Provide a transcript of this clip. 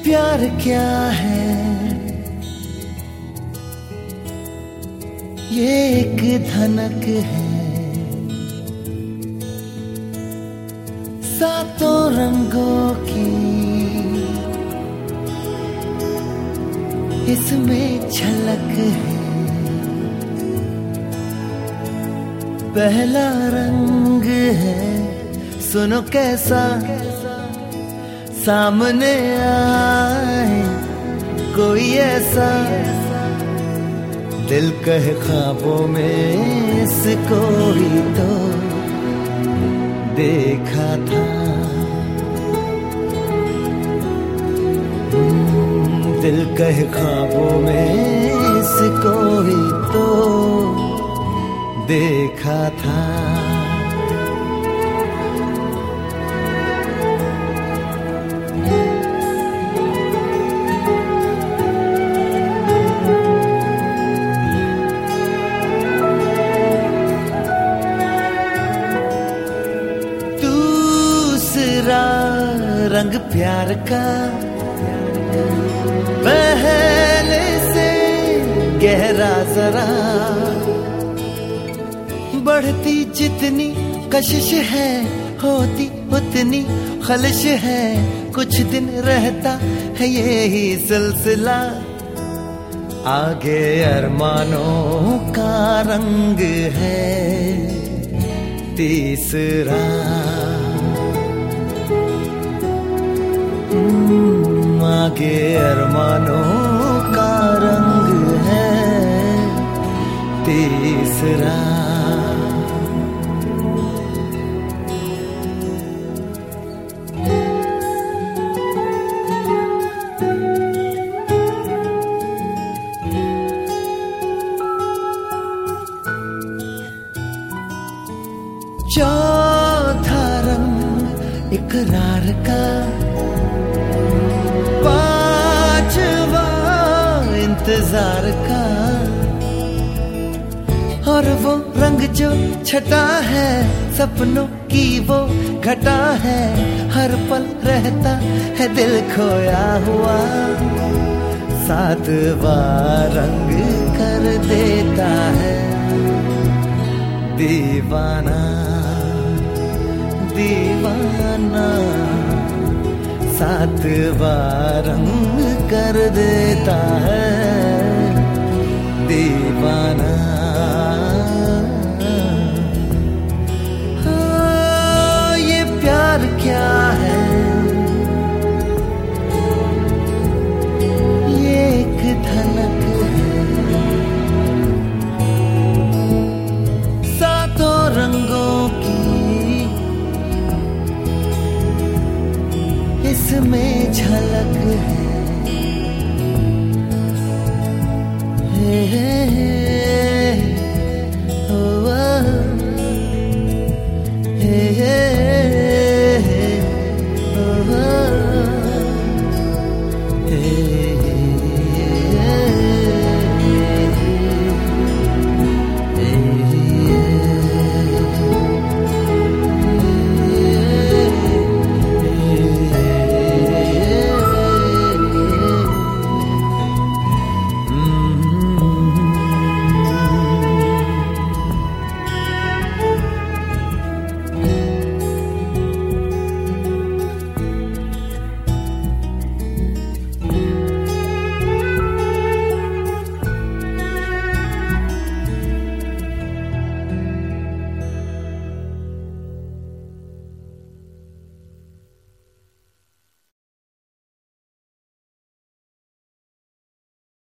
प्यार क्या है, ये एक धनक है, सातों रंगों की इसमें झलक है। पहला रंग है, सुनो कैसा सामने आए कोई ऐसा, दिल कहे ख्वाबों में इसको ही तो देखा था। दिल कहे ख्वाबों में इसको ही तो देखा था। रंग प्यार का पहले से गहरा जरा, बढ़ती जितनी कशिश है होती उतनी खलिश है, कुछ दिन रहता है यही सिलसिला, आगे अरमानों का रंग है तीसरा। आगे अरमानों का रंग है तीसरा। चौथा रंग इकरार का, इंतजार का, और वो रंग जो छटा है सपनों की वो घटा है, हर पल रहता है दिल खोया हुआ, सातवां रंग कर देता है दीवाना दीवाना, सातवां रंग कर देता है दीवाना। हाँ, ये प्यार क्या है, ये एक धनक है, सातों रंगों की इसमें झलक है।